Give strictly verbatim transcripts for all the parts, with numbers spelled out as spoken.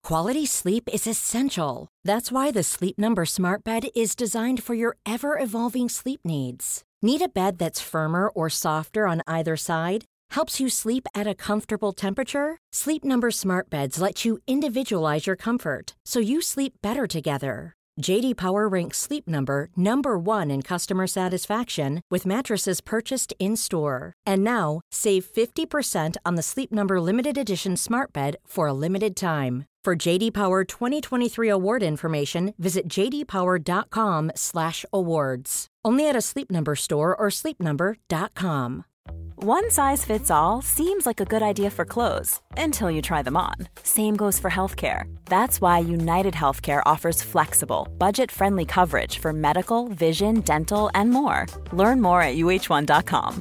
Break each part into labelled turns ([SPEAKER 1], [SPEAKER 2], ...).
[SPEAKER 1] Quality sleep is essential. That's why the Sleep Number Smart Bed is designed for your ever-evolving sleep needs. Need a bed that's firmer or softer on either side? Helps you sleep at a comfortable temperature? Sleep Number Smart Beds let you individualize your comfort, so you sleep better together. J D Power ranks Sleep Number number one in customer satisfaction with mattresses purchased in-store. And now, save fifty percent on the Sleep Number Limited Edition Smart Bed for a limited time. For J D Power twenty twenty-three award information, visit j d power dot com slash awards. Only at a Sleep Number store or sleep number dot com.
[SPEAKER 2] One size fits all seems like a good idea for clothes until you try them on. Same goes for healthcare. That's why United Healthcare offers flexible, budget-friendly coverage for medical, vision, dental, and more. Learn more at u h one dot com.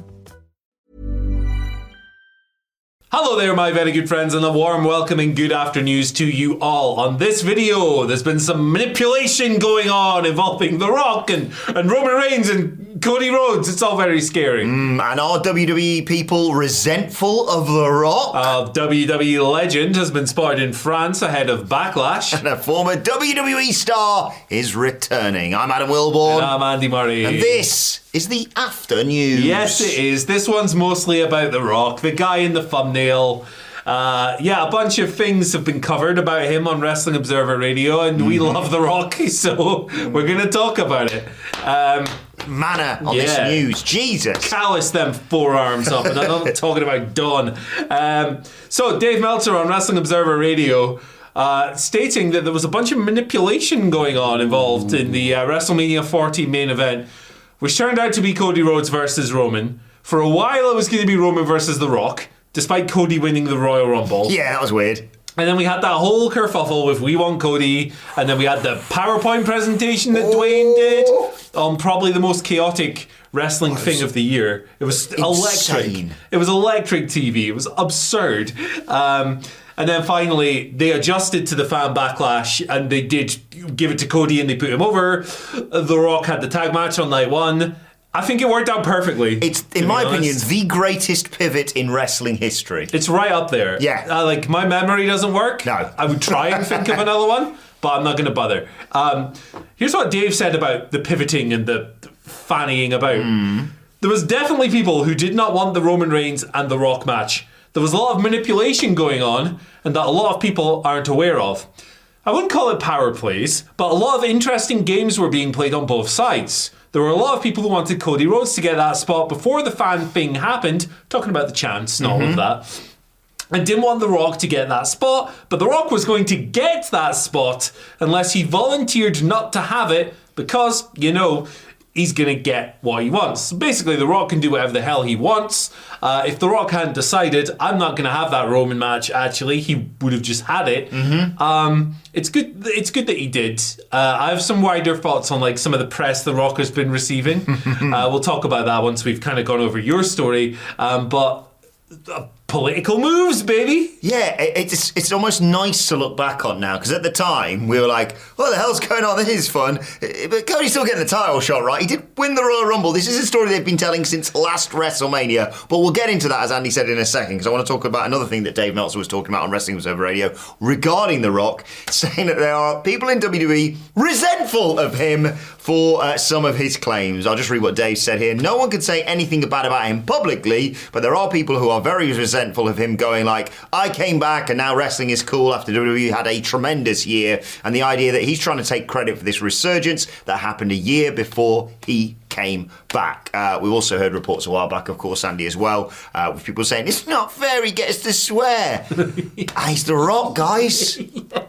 [SPEAKER 3] Hello there, my very good friends, and a warm welcome and good afternoons to you all. On this video, there's been some manipulation going on involving The Rock and, and Roman Reigns and Cody Rhodes. It's all very scary.
[SPEAKER 4] Mm, and are W W E people resentful of The Rock?
[SPEAKER 3] A W W E legend has been spotted in France ahead of Backlash.
[SPEAKER 4] And a former W W E star is returning. I'm Adam Wilborn.
[SPEAKER 3] And I'm Andy Murray.
[SPEAKER 4] And this is the After News.
[SPEAKER 3] Yes, it is. This one's mostly about The Rock, the guy in the thumbnail. Uh, yeah, a bunch of things have been covered about him on Wrestling Observer Radio, and mm-hmm. we love The Rock, so we're going to talk about it. Um,
[SPEAKER 4] Manner on
[SPEAKER 3] yeah.
[SPEAKER 4] this news. Jesus.
[SPEAKER 3] Callous them forearms up, and I'm not talking about Dawn. Um, so, Dave Meltzer on Wrestling Observer Radio uh, stating that there was a bunch of manipulation going on involved in the uh, WrestleMania forty main event, which turned out to be Cody Rhodes versus Roman. For a while, it was going to be Roman versus The Rock, despite Cody winning the Royal Rumble.
[SPEAKER 4] Yeah, that was weird.
[SPEAKER 3] And then we had that whole kerfuffle with We Want Cody, and then we had the PowerPoint presentation that oh. Dwayne did on probably the most chaotic wrestling oh, thing of the year. It was
[SPEAKER 4] insane.
[SPEAKER 3] electric. It was electric T V. It was absurd. Um, and then finally, they adjusted to the fan backlash, and they did give it to Cody, and they put him over. The Rock had the tag match on night one. I think it worked out perfectly.
[SPEAKER 4] It's, in my opinion, the greatest pivot in wrestling history.
[SPEAKER 3] It's right up there.
[SPEAKER 4] Yeah.
[SPEAKER 3] Uh, like, my memory doesn't work.
[SPEAKER 4] No.
[SPEAKER 3] I would try and think of another one, but I'm not going to bother. Um, here's what Dave said about the pivoting and the fannying about.
[SPEAKER 4] Mm.
[SPEAKER 3] There was definitely people who did not want the Roman Reigns and The Rock match. There was a lot of manipulation going on, and that a lot of people aren't aware of. I wouldn't call it power plays, but a lot of interesting games were being played on both sides. There were a lot of people who wanted Cody Rhodes to get that spot before the fan thing happened, talking about the chants and all
[SPEAKER 4] mm-hmm.
[SPEAKER 3] of that, and didn't want The Rock to get that spot, but The Rock was going to get that spot unless he volunteered not to have it because, you know, he's going to get what he wants. So basically, The Rock can do whatever the hell he wants. Uh, if The Rock hadn't decided, I'm not going to have that Roman match, actually, he would have just had it.
[SPEAKER 4] Mm-hmm.
[SPEAKER 3] Um, it's good It's good that he did. Uh, I have some wider thoughts on like some of the press The Rock has been receiving. uh, we'll talk about that once we've kind of gone over your story. Um, but... Uh, political moves, baby.
[SPEAKER 4] Yeah, it's it's almost nice to look back on now, because at the time we were like, what the hell's going on? This is fun. But Cody's still getting the title shot, right? He did win the Royal Rumble. This is a story they've been telling since last WrestleMania, but we'll get into that, as Andy said, in a second, because I want to talk about another thing that Dave Meltzer was talking about on Wrestling Observer Radio regarding The Rock, saying that there are people in W W E resentful of him for uh, some of his claims. I'll just read what Dave said here. No one could say anything bad about him publicly, but there are people who are very resentful of him going like, I came back and now wrestling is cool after W W E had a tremendous year, and the idea that he's trying to take credit for this resurgence that happened a year before he came back. Uh, we also heard reports a while back, of course, Andy, as well, uh, with people saying, it's not fair, he gets to swear. ah, he's The Rock, guys.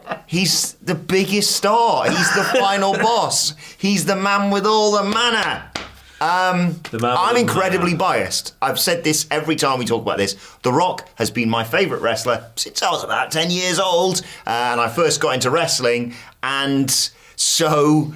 [SPEAKER 4] He's the biggest star. He's the final boss. He's the man with all the mana. Um, I'm incredibly biased. I've said this every time we talk about this. The Rock has been my favourite wrestler since I was about ten years old, uh, and I first got into wrestling, and so,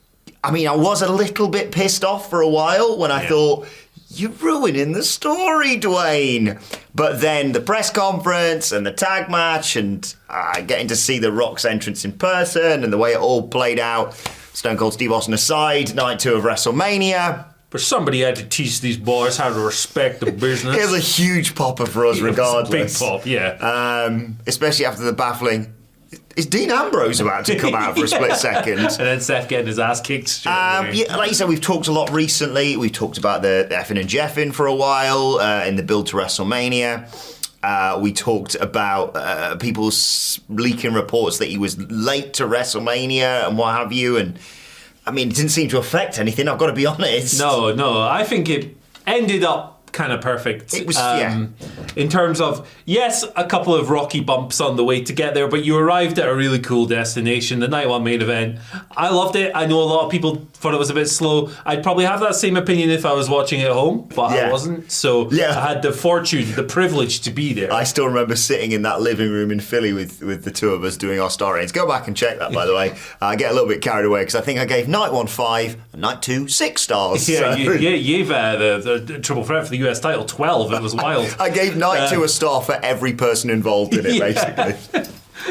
[SPEAKER 4] I mean, I was a little bit pissed off for a while when I yeah. thought, you're ruining the story, Dwayne. But then the press conference and the tag match and uh, getting to see The Rock's entrance in person and the way it all played out, Stone Cold Steve Austin aside, night two of WrestleMania.
[SPEAKER 3] But somebody had to teach these boys how to respect the business.
[SPEAKER 4] It was a huge popper for us, regardless.
[SPEAKER 3] Big pop, yeah.
[SPEAKER 4] Um, especially after the baffling. is Dean Ambrose about to come out for a split
[SPEAKER 3] Yeah.
[SPEAKER 4] second?
[SPEAKER 3] And then Seth getting his ass kicked straight
[SPEAKER 4] Um,
[SPEAKER 3] away.
[SPEAKER 4] yeah, like you said, we've talked a lot recently. We've talked about the, the effing and jeffing for a while uh, in the build to WrestleMania. Uh, we talked about uh, people s- leaking reports that he was late to WrestleMania and what have you. And I mean, it didn't seem to affect anything, I've got to be honest.
[SPEAKER 3] No, no. I think it ended up kind of perfect.
[SPEAKER 4] It was, yeah.
[SPEAKER 3] In terms of, yes, a couple of rocky bumps on the way to get there, but you arrived at a really cool destination, the night one main event. I loved it. I know a lot of people thought it was a bit slow. I'd probably have that same opinion if I was watching at home, but
[SPEAKER 4] Yeah.
[SPEAKER 3] I wasn't. So
[SPEAKER 4] Yeah.
[SPEAKER 3] I had the fortune, the privilege to be there.
[SPEAKER 4] I still remember sitting in that living room in Philly with, with the two of us doing our star ratings. Go back and check that, by the way. I get a little bit carried away because I think I gave night one five and night two six stars.
[SPEAKER 3] Yeah,
[SPEAKER 4] So-
[SPEAKER 3] you, yeah, you gave uh, the, the, the Triple Threat for the U S title twelve. It was wild.
[SPEAKER 4] I gave night
[SPEAKER 3] Uh,
[SPEAKER 4] two a star for every person involved in it,
[SPEAKER 3] Yeah.
[SPEAKER 4] basically.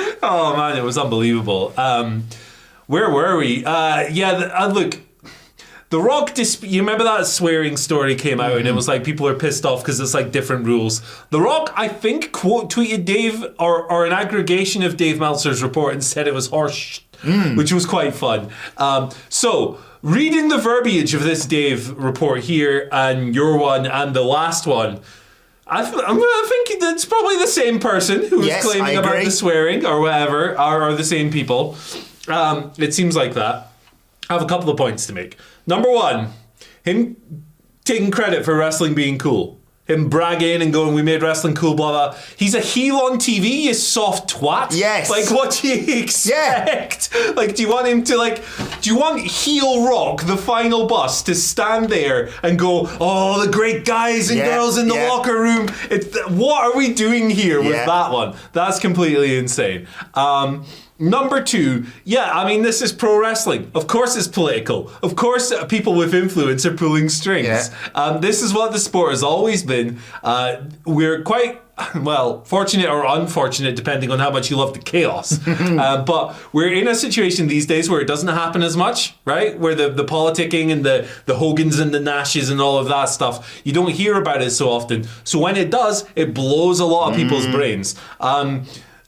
[SPEAKER 3] Oh man, it was unbelievable. Um, where were we? Uh, yeah, the, uh, look, The Rock. Disp- you remember that swearing story came out, mm-hmm. and it was like people are pissed off because it's like different rules. The Rock, I think, quote tweeted Dave or or an aggregation of Dave Meltzer's report and said it was horse, mm. which was quite fun. Um, so. Reading the verbiage of this Dave report here and your one and the last one, I, th- I'm I think it's probably the same person who was
[SPEAKER 4] Yes,
[SPEAKER 3] claiming
[SPEAKER 4] I
[SPEAKER 3] about
[SPEAKER 4] agree.
[SPEAKER 3] the swearing or whatever, or, or the same people. Um, it seems like that. I have a couple of points to make. Number one, him taking credit for wrestling being cool. Him bragging and going, we made wrestling cool, blah, blah. He's a heel on T V, you soft twat.
[SPEAKER 4] Yes.
[SPEAKER 3] Like, what do you expect? Yeah. Like, do you want him to, like, do you want heel Rock, the final boss, to stand there and go, oh, the great guys and
[SPEAKER 4] Yeah,
[SPEAKER 3] girls in the
[SPEAKER 4] yeah.
[SPEAKER 3] locker room? It, what are we doing here with
[SPEAKER 4] Yeah.
[SPEAKER 3] that one? That's completely insane. Um... Number two, yeah, I mean, this is pro wrestling. Of course it's political. Of course uh, people with influence are pulling strings.
[SPEAKER 4] Yeah.
[SPEAKER 3] Um, this is what the sport has always been. Uh, we're quite, well, fortunate or unfortunate, depending on how much you love the chaos. uh, but we're in a situation these days where it doesn't happen as much, right? Where the, the politicking and the, the Hogans and the Nashes and all of that stuff, you don't hear about it so often. So when it does, it blows a lot of people's brains. Um,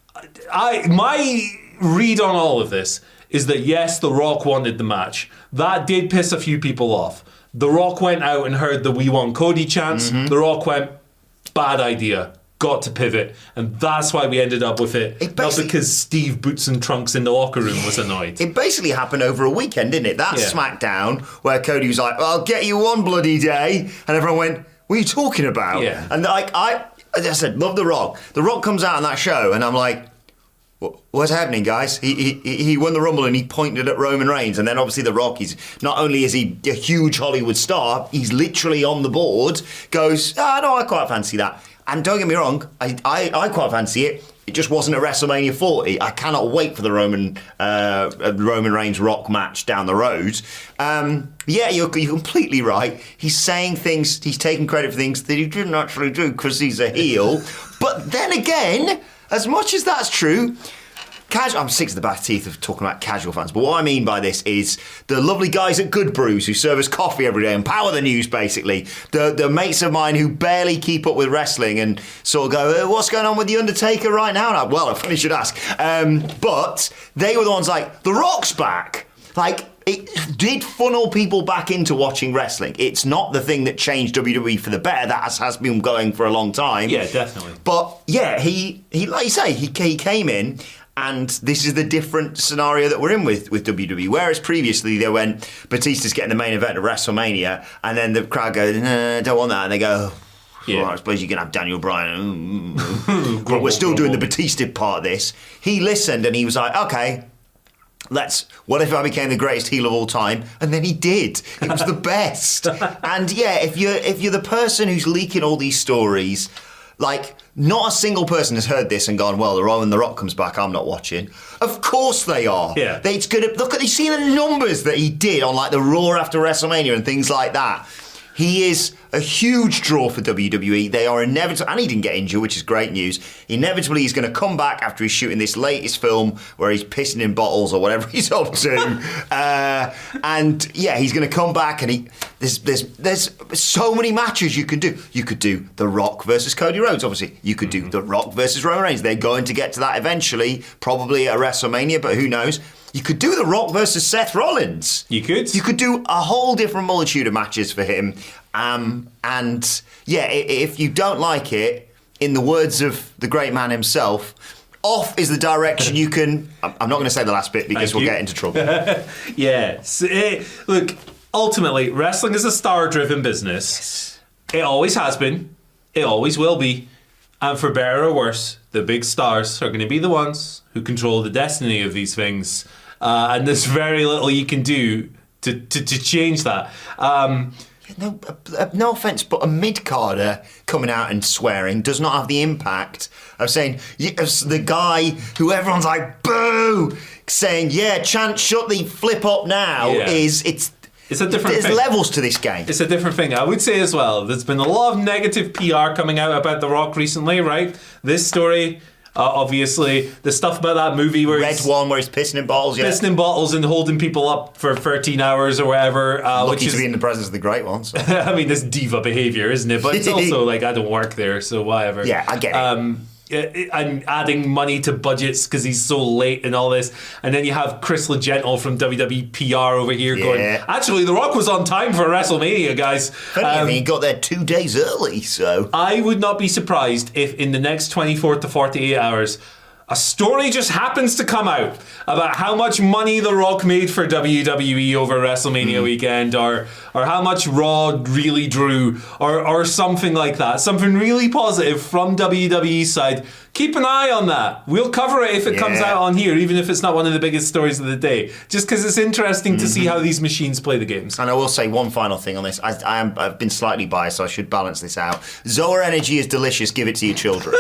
[SPEAKER 3] I my... read on all of this is that yes, The Rock wanted the match. That did piss a few people off. The Rock went out and heard the "We Want Cody" chants. Mm-hmm. The Rock went, bad idea. Got to pivot, and that's why we ended up with it. it Not because Steve Boots and Trunks in the locker room was annoyed.
[SPEAKER 4] It basically happened over a weekend, didn't it? That
[SPEAKER 3] Yeah.
[SPEAKER 4] SmackDown where Cody was like, "I'll get you one bloody day," and everyone went, "What are you talking about?"
[SPEAKER 3] Yeah.
[SPEAKER 4] And like I, as I said, love The Rock. The Rock comes out on that show, and I'm like, what's happening, guys? He, he he won the Rumble and he pointed at Roman Reigns, and then obviously The Rock, he's not only is he a huge Hollywood star, he's literally on the board, goes, ah, no, I quite fancy that. And don't get me wrong, I, I, I quite fancy it. It just wasn't a WrestleMania forty. I cannot wait for the Roman uh, Roman Reigns Rock match down the road. Um, yeah, you're, you're completely right. He's saying things, he's taking credit for things that he didn't actually do because he's a heel. But then again, as much as that's true, casual, I'm sick to the back teeth of talking about casual fans, but what I mean by this is the lovely guys at Good Brews who serve us coffee every day and power the news, basically. The the mates of mine who barely keep up with wrestling and sort of go, uh, what's going on with The Undertaker right now? And I, well, I probably should ask. Um, but they were the ones like, The Rock's back. Like, it did funnel people back into watching wrestling. It's not the thing that changed W W E for the better. That has, has been going for a long time.
[SPEAKER 3] Yeah, definitely.
[SPEAKER 4] But yeah, he, he like you say, he, he came in, and this is the different scenario that we're in with, with W W E. Whereas previously they went, Batista's getting the main event of WrestleMania, and then the crowd goes, no, don't want that. And they go, yeah. Well, I suppose you can have Daniel Bryan. But we're still doing the Batista part of this. He listened and he was like, okay, let's, what if I became the greatest heel of all time? And then he did. It was the best. And yeah, if you're, if you're the person who's leaking all these stories, like, not a single person has heard this and gone, well, when The Rock comes back, I'm not watching. Of course they are.
[SPEAKER 3] Yeah.
[SPEAKER 4] They, it's gonna, look at, you see the numbers that he did on, like, the Raw after WrestleMania and things like that. He is, a huge draw for W W E. They are inevitable, and he didn't get injured, which is great news. Inevitably, he's going to come back after he's shooting this latest film where he's pissing in bottles or whatever he's up to. uh, and yeah, he's going to come back, and he there's there's there's so many matches you can do. You could do The Rock versus Cody Rhodes, obviously. You could do The Rock versus Roman Reigns. They're going to get to that eventually, probably at WrestleMania, but who knows? You could do The Rock versus Seth Rollins.
[SPEAKER 3] You could.
[SPEAKER 4] You could do a whole different multitude of matches for him. Um, and yeah, if you don't like it, in the words of the great man himself, off is the direction you can... I'm not going to say the last bit because
[SPEAKER 3] Thank
[SPEAKER 4] we'll
[SPEAKER 3] you.
[SPEAKER 4] get into trouble.
[SPEAKER 3] yeah. So it, look, ultimately, wrestling is a star-driven business. It always has been. It always will be. And for better or worse, the big stars are going to be the ones who control the destiny of these things. Uh, and there's very little you can do to, to, to change that. Um,
[SPEAKER 4] no, uh, no offence, but a mid-carder coming out and swearing does not have the impact of saying, yes, the guy who everyone's like, boo, saying, yeah, chant, shut the flip up now,
[SPEAKER 3] Yeah.
[SPEAKER 4] is, it's,
[SPEAKER 3] It's a different
[SPEAKER 4] There's
[SPEAKER 3] thing.
[SPEAKER 4] levels to this game.
[SPEAKER 3] It's a different thing. I would say as well, there's been a lot of negative P R coming out about The Rock recently, right? This story, uh, obviously, the stuff about that movie where
[SPEAKER 4] Red
[SPEAKER 3] he's
[SPEAKER 4] one where he's pissing in bottles, yeah.
[SPEAKER 3] pissing in bottles and holding people up for thirteen hours or whatever. Uh,
[SPEAKER 4] Lucky
[SPEAKER 3] which
[SPEAKER 4] to
[SPEAKER 3] is,
[SPEAKER 4] be in the presence of the great one. So.
[SPEAKER 3] I mean, this diva behaviour, isn't it? But it's also like, I don't work there, so whatever.
[SPEAKER 4] Yeah, I get it.
[SPEAKER 3] Um, and adding money to budgets because he's so late and all this. And then you have Chris Legentle from W W E P R over here
[SPEAKER 4] Yeah.
[SPEAKER 3] going, actually, The Rock was on time for WrestleMania, guys.
[SPEAKER 4] Funny,
[SPEAKER 3] Um,
[SPEAKER 4] I mean, he got there two days early, so...
[SPEAKER 3] I would not be surprised if in the next twenty-four to forty-eight hours, a story just happens to come out about how much money The Rock made for W W E over WrestleMania
[SPEAKER 4] Mm.
[SPEAKER 3] weekend, or or how much Raw really drew, or or something like that. Something really positive from W W E's side. Keep an eye on that. We'll cover it if it
[SPEAKER 4] Yeah.
[SPEAKER 3] comes out on here, even if it's not one of the biggest stories of the day. Just because it's interesting
[SPEAKER 4] Mm-hmm.
[SPEAKER 3] to see how these machines play the games.
[SPEAKER 4] And I will say one final thing on this. I, I am, I've been slightly biased, so I should balance this out. Zoa Energy is delicious. Give it to your children.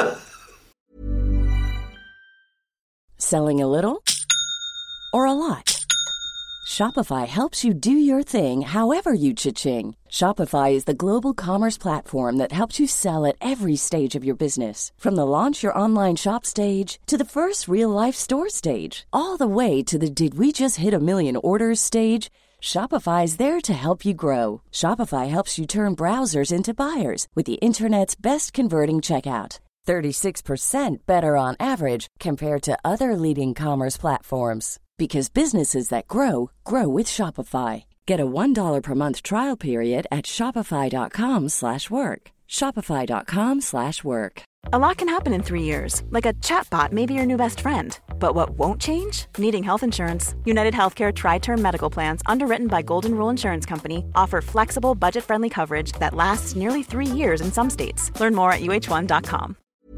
[SPEAKER 5] Selling a little or a lot? Shopify helps you do your thing however you cha-ching. Shopify is the global commerce platform that helps you sell at every stage of your business. From the launch your online shop stage to the first real-life store stage, all the way to the did we just hit a million orders stage. Shopify is there to help you grow. Shopify helps you turn browsers into buyers with the internet's best converting checkout. thirty-six percent better on average compared to other leading commerce platforms. Because businesses that grow, grow with Shopify. Get a one dollar per month trial period at shopify.com slash work. Shopify.com slash work.
[SPEAKER 2] A lot can happen in three years, like a chatbot may be your new best friend. But what won't change? Needing health insurance. United Healthcare Tri-Term Medical Plans, underwritten by Golden Rule Insurance Company, offer flexible, budget-friendly coverage that lasts nearly three years in some states. Learn more at U H one dot com.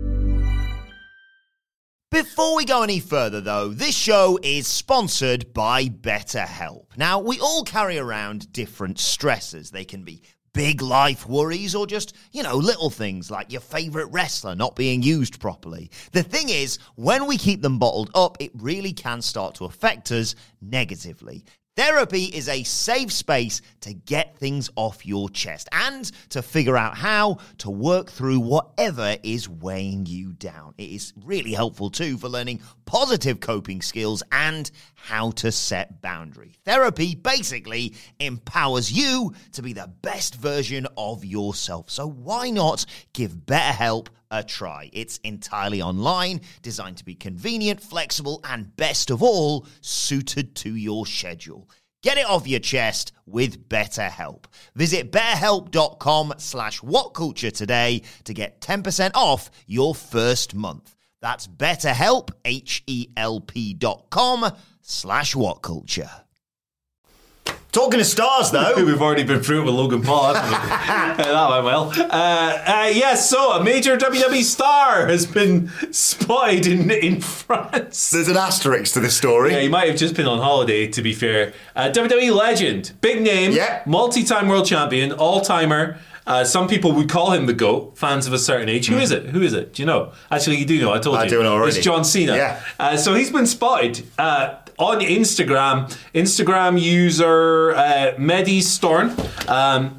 [SPEAKER 4] Before we go any further, though, this show is sponsored by BetterHelp. Now, we all carry around different stressors. They can be big life worries or just, you know, little things like your favourite wrestler not being used properly. The thing is, when we keep them bottled up, it really can start to affect us negatively. Therapy is a safe space to get things off your chest and to figure out how to work through whatever is weighing you down. It is really helpful too for learning positive coping skills and how to set boundaries. Therapy basically empowers you to be the best version of yourself. So why not give BetterHelp a try? It's entirely online, designed to be convenient, flexible, and best of all, suited to your schedule. Get it off your chest with BetterHelp. Visit betterhelp.com slash whatculture today to get ten percent off your first month. That's betterhelp, H-E-L-P dot com slash whatculture. Talking of stars, though.
[SPEAKER 3] We've already been through it with Logan Paul, haven't we? Uh, that went well. Uh, uh, yes, so a major W W E star has been spotted in, in France.
[SPEAKER 4] There's an asterisk to this story.
[SPEAKER 3] Yeah, he might have just been on holiday, to be fair. Uh, W W E legend, big name,
[SPEAKER 4] Yeah.
[SPEAKER 3] multi-time world champion, all-timer. Uh, some people would call him the GOAT, fans of a certain age. Who is it? Who is it? Do you know? Actually, you do know. I told
[SPEAKER 4] I
[SPEAKER 3] you.
[SPEAKER 4] do know already.
[SPEAKER 3] It's John Cena.
[SPEAKER 4] Yeah.
[SPEAKER 3] Uh, so he's been spotted uh, on Instagram. Instagram user uh, Medi Storn. Um,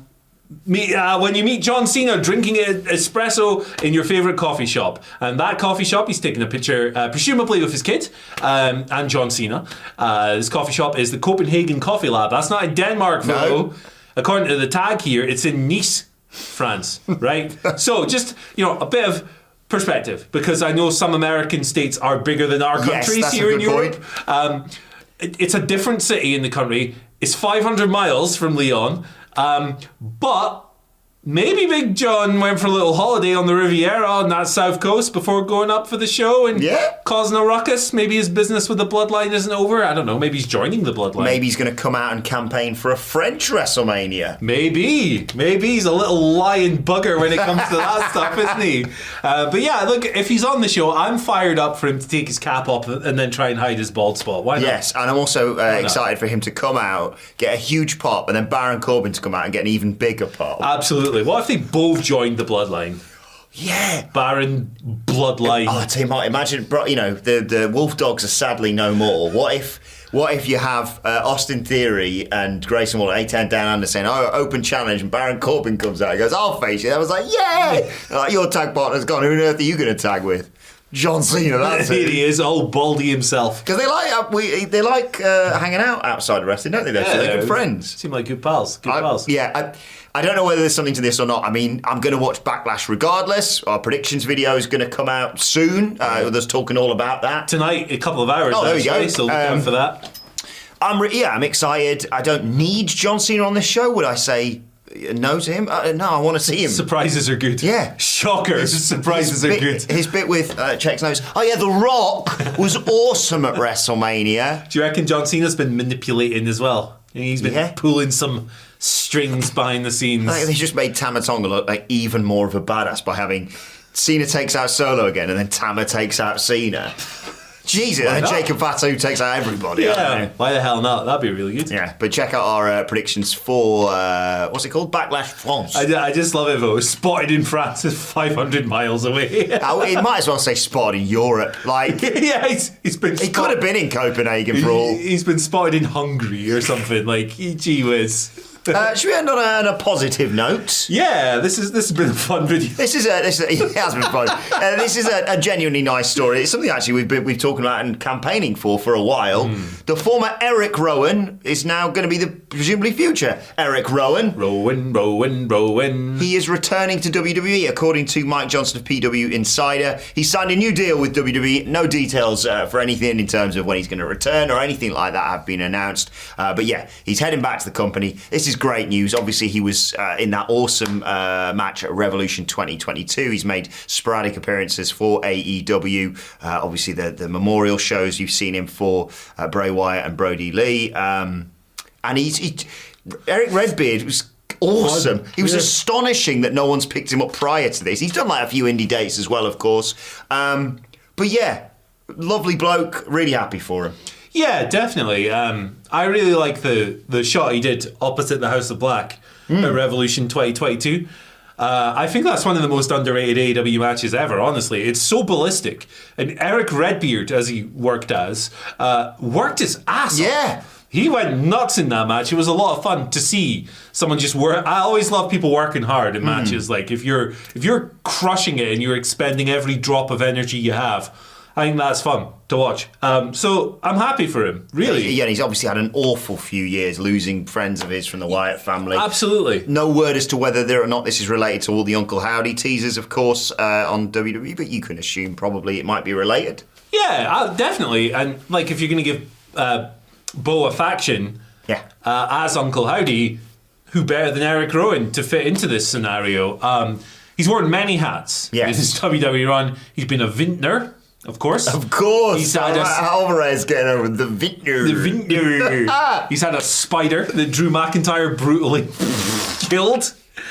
[SPEAKER 3] meet, uh, when you meet John Cena drinking an espresso in your favourite coffee shop. And that coffee shop, he's taking a picture, uh, presumably with his kid um, and John Cena. Uh, this coffee shop is the Copenhagen Coffee Lab. That's not in Denmark, though.
[SPEAKER 4] No.
[SPEAKER 3] According to the tag here, it's in Nice, France, right? So just, you know, a bit of perspective, because I know some American states are bigger than our countries
[SPEAKER 4] yes, that's
[SPEAKER 3] here
[SPEAKER 4] a
[SPEAKER 3] in
[SPEAKER 4] good
[SPEAKER 3] Europe.
[SPEAKER 4] point.
[SPEAKER 3] Um, it, it's a different city in the country. It's five hundred miles from Lyon, um, but maybe Big John went for a little holiday on the Riviera on that south coast before going up for the show and
[SPEAKER 4] Yeah.
[SPEAKER 3] causing a ruckus. Maybe his business with the Bloodline isn't over. I don't know. Maybe he's joining the Bloodline.
[SPEAKER 4] Maybe he's going to come out and campaign for a French WrestleMania.
[SPEAKER 3] Maybe. Maybe he's a little lying bugger when it comes to that stuff, isn't he? Uh, but yeah, look, if he's on the show, I'm fired up for him to take his cap off and then try and hide his bald spot. Why not?
[SPEAKER 4] Yes, and I'm also uh, excited for him to come out, get a huge pop, and then Baron Corbin to come out and get an even bigger pop.
[SPEAKER 3] Absolutely. What if they both joined the Bloodline?
[SPEAKER 4] Yeah.
[SPEAKER 3] Baron Bloodline.
[SPEAKER 4] Oh, I tell you what, imagine, bro, you know, the, the Wolf Dogs are sadly no more. What if what if you have uh, Austin Theory and Grayson Waller, A ten Down Under, saying, oh, open challenge, and Baron Corbin comes out and goes, I'll face you. I was like, yeah! Like, your tag partner's gone. Who on earth are you going to tag with? John Cena, that's
[SPEAKER 3] Here
[SPEAKER 4] it.
[SPEAKER 3] he is, old Baldy himself.
[SPEAKER 4] Because they like uh, we they like uh, hanging out outside of wrestling, don't they? They're, so they're good friends.
[SPEAKER 3] Seem like good pals. Good
[SPEAKER 4] I,
[SPEAKER 3] pals.
[SPEAKER 4] yeah, I, I don't know whether there's something to this or not. I mean, I'm going to watch Backlash regardless. Our predictions video is going to come out soon. Uh, there's talking all about that.
[SPEAKER 3] Tonight, a couple of hours.
[SPEAKER 4] Oh, there we
[SPEAKER 3] actually,
[SPEAKER 4] go.
[SPEAKER 3] So look out
[SPEAKER 4] Um,
[SPEAKER 3] for that.
[SPEAKER 4] I'm re- yeah, I'm excited. I don't need John Cena on this show. Would I say no to him? Uh, no, I want to see him.
[SPEAKER 3] Surprises are good.
[SPEAKER 4] Yeah.
[SPEAKER 3] Shockers. Surprises
[SPEAKER 4] his
[SPEAKER 3] are
[SPEAKER 4] bit,
[SPEAKER 3] good.
[SPEAKER 4] His bit with uh, Check's nose. Oh yeah, The Rock was awesome at WrestleMania.
[SPEAKER 3] Do you reckon John Cena's been manipulating as well? He's been
[SPEAKER 4] Yeah.
[SPEAKER 3] pulling some strings behind the scenes.
[SPEAKER 4] Like, they just made Tama Tonga look like even more of a badass by having Cena takes out Solo again and then Tama takes out Cena. Jesus, and
[SPEAKER 3] not?
[SPEAKER 4] Jacob Fatu takes out everybody. I don't
[SPEAKER 3] yeah,
[SPEAKER 4] know.
[SPEAKER 3] why the hell not? That'd be really good.
[SPEAKER 4] Yeah, but check out our uh, predictions for, uh, what's it called? Backlash France.
[SPEAKER 3] I, I just love it though. Spotted in France is five hundred miles away.
[SPEAKER 4] Oh, it might as well say spotted in Europe. Like,
[SPEAKER 3] yeah, he's, he's been.
[SPEAKER 4] he could have been in Copenhagen for all.
[SPEAKER 3] He's been spotted in Hungary or something. Like, gee whiz.
[SPEAKER 4] Uh, should we end on a, on a positive note?
[SPEAKER 3] Yeah, this is this has been a fun video.
[SPEAKER 4] This is a this is a, it has been fun. Uh, this is a, a genuinely nice story. It's something actually we've been we've talking about and campaigning for for a while.
[SPEAKER 3] Mm.
[SPEAKER 4] The former Eric Rowan is now going to be the presumably future Eric Rowan.
[SPEAKER 3] Rowan, Rowan, Rowan.
[SPEAKER 4] He is returning to W W E, according to Mike Johnson of P W Insider. He signed a new deal with W W E. No details uh, for anything in terms of when he's going to return or anything like that have been announced. Uh, but yeah, he's heading back to the company. This is great news. Obviously, he was uh, in that awesome uh, match at Revolution twenty twenty-two. He's made sporadic appearances for A E W. Uh, obviously, the, the memorial shows you've seen him for uh, Bray Wyatt and Brody Lee. Um, and he's he, Eric Redbeard was awesome. He was
[SPEAKER 3] Yeah.
[SPEAKER 4] astonishing that no one's picked him up prior to this. He's done like a few indie dates as well, of course. Um, but yeah, lovely bloke. Really happy for him.
[SPEAKER 3] Yeah, definitely. Um, I really like the the shot he did opposite the House of Black at Revolution twenty twenty-two. Uh, I think that's one of the most underrated A E W matches ever, honestly. It's so ballistic. And Eric Redbeard, as he worked as, uh, worked his ass off.
[SPEAKER 4] Yeah.
[SPEAKER 3] He went nuts in that match. It was a lot of fun to see someone just work. I always love people working hard in matches. Like if you're if you're crushing it and you're expending every drop of energy you have, I think that's fun to watch. Um, so I'm happy for him, really.
[SPEAKER 4] Yeah, he's obviously had an awful few years losing friends of his from the Wyatt family.
[SPEAKER 3] Absolutely.
[SPEAKER 4] No word as to whether there or not this is related to all the Uncle Howdy teasers, of course, uh, on W W E, but you can assume probably it might be related.
[SPEAKER 3] Yeah, uh, definitely. And like if you're going to give uh, Bo a faction
[SPEAKER 4] Yeah.
[SPEAKER 3] uh, as Uncle Howdy, who better than Eric Rowan to fit into this scenario? Um, he's worn many hats
[SPEAKER 4] Yes.
[SPEAKER 3] in his W W E run. He's been a vintner, of course.
[SPEAKER 4] Of course.
[SPEAKER 3] He's had a-
[SPEAKER 4] Alvarez getting over the Vintner.
[SPEAKER 3] The vintner. He's had a spider that Drew McIntyre brutally killed.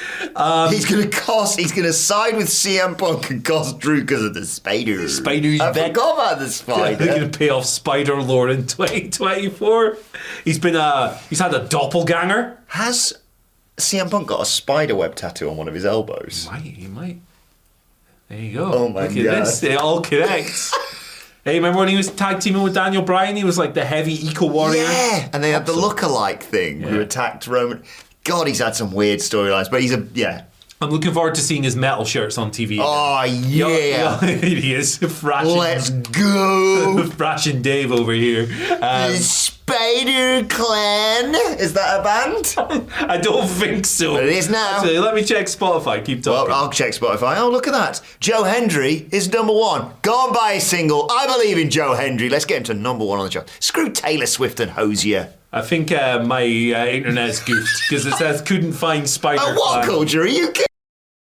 [SPEAKER 3] Um,
[SPEAKER 4] he's going to cost, he's going to side with C M Punk and cost Drew because of the spider.
[SPEAKER 3] Spider's
[SPEAKER 4] I
[SPEAKER 3] back.
[SPEAKER 4] forgot about the spider.
[SPEAKER 3] They're going to pay off Spider Lord in twenty twenty-four. He's been a, he's had a doppelganger.
[SPEAKER 4] Has C M Punk got a spider web tattoo on one of his elbows?
[SPEAKER 3] Might, he might. There you go.
[SPEAKER 4] Oh my
[SPEAKER 3] Look at
[SPEAKER 4] God.
[SPEAKER 3] this. It all connects. Hey, remember when he was tag teaming with Daniel Bryan? He was like the heavy eco warrior.
[SPEAKER 4] Yeah, and they had the look-alike thing who
[SPEAKER 3] Yeah.
[SPEAKER 4] attacked Roman. God, he's had some weird storylines, but he's a, yeah.
[SPEAKER 3] I'm looking forward to seeing his metal shirts on T V.
[SPEAKER 4] Oh, yeah.
[SPEAKER 3] He is. Thrashing,
[SPEAKER 4] Let's go.
[SPEAKER 3] Thrashing Dave over here. Um,
[SPEAKER 4] Spider Clan. Is that a band?
[SPEAKER 3] I don't think so.
[SPEAKER 4] It is now.
[SPEAKER 3] Actually, let me check Spotify. Keep talking.
[SPEAKER 4] Well, I'll check Spotify. Oh, look at that. Joe Hendry is number one. Go and buy a single. I believe in Joe Hendry. Let's get him to number one on the chart. Screw Taylor Swift and Hosier.
[SPEAKER 3] I think uh, my uh, internet's goofed because it says couldn't find Spider
[SPEAKER 4] Oh, what
[SPEAKER 3] Clan.
[SPEAKER 4] culture are you kidding?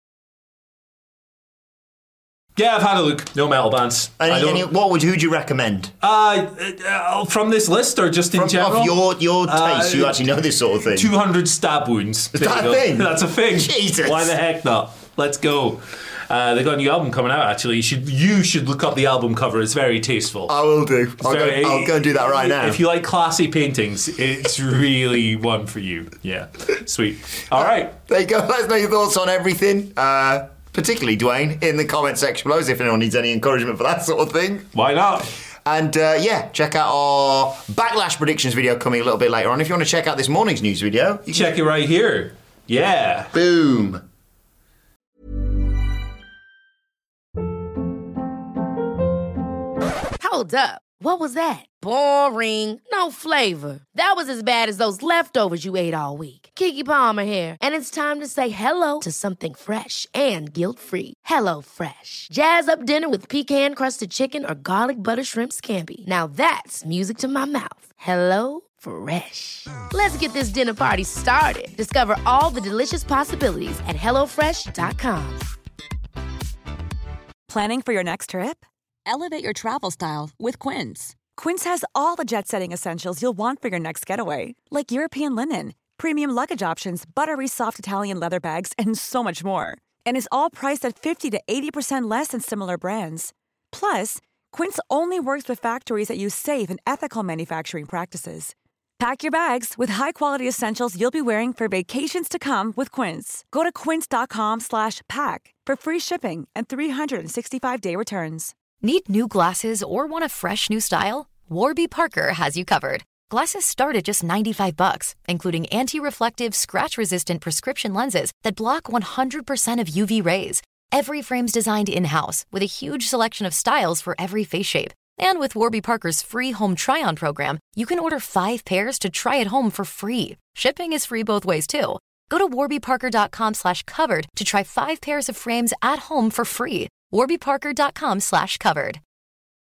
[SPEAKER 3] Yeah, I've had a look. No metal bands.
[SPEAKER 4] Any,
[SPEAKER 3] I don't,
[SPEAKER 4] any, what would who'd you recommend?
[SPEAKER 3] uh, uh, from this list or just in
[SPEAKER 4] From,
[SPEAKER 3] general?
[SPEAKER 4] of your your
[SPEAKER 3] Uh,
[SPEAKER 4] taste, you actually know this sort of thing.
[SPEAKER 3] two hundred stab wounds.
[SPEAKER 4] Is
[SPEAKER 3] There
[SPEAKER 4] that
[SPEAKER 3] you
[SPEAKER 4] a
[SPEAKER 3] go.
[SPEAKER 4] thing?
[SPEAKER 3] That's a thing.
[SPEAKER 4] Jesus.
[SPEAKER 3] Why the heck not? Let's go. Uh, they got a new album coming out. Actually, you should you should look up the album cover. It's very tasteful.
[SPEAKER 4] I will do. I'll,
[SPEAKER 3] Very-
[SPEAKER 4] go, I'll go and do that right now.
[SPEAKER 3] If you like classy paintings, it's really one for you. Yeah, sweet. All right.
[SPEAKER 4] There you go. Let us know your thoughts on everything. Uh, particularly Dwayne in the comment section below, if anyone needs any encouragement for that sort of thing.
[SPEAKER 3] Why not?
[SPEAKER 4] And uh, yeah, check out our Backlash predictions video coming a little bit later on. If you want to check out this morning's news video, you
[SPEAKER 3] Check it right here. Yeah.
[SPEAKER 4] boom.
[SPEAKER 6] Hold up. What was that? Boring. No flavor. That was as bad as those leftovers you ate all week. Keke Palmer here, and it's time to say hello to something fresh and guilt-free. Hello Fresh. Jazz up dinner with pecan-crusted chicken or garlic butter shrimp scampi. Now that's music to my mouth. Hello Fresh. Let's get this dinner party started. Discover all the delicious possibilities at hello fresh dot com.
[SPEAKER 2] Planning for your next trip?
[SPEAKER 7] Elevate your travel style with Quince.
[SPEAKER 2] Quince has all the jet-setting essentials you'll want for your next getaway, like European linen, premium luggage options, buttery soft Italian leather bags, and so much more. And is all priced at fifty to eighty percent less than similar brands. Plus, Quince only works with factories that use safe and ethical manufacturing practices. Pack your bags with high-quality essentials you'll be wearing for vacations to come with Quince. Go to quince.com slash pack for free shipping and three sixty-five day returns.
[SPEAKER 8] Need new glasses or want a fresh new style? Warby Parker has you covered. Glasses start at just ninety-five bucks, including anti-reflective, scratch-resistant prescription lenses that block one hundred percent of U V rays. Every frame's designed in-house with a huge selection of styles for every face shape. And with Warby Parker's free home try-on program, you can order five pairs to try at home for free. Shipping is free both ways, too. Go to warbyparker.com slash covered to try five pairs of frames at home for free. warbyparker.com slash covered.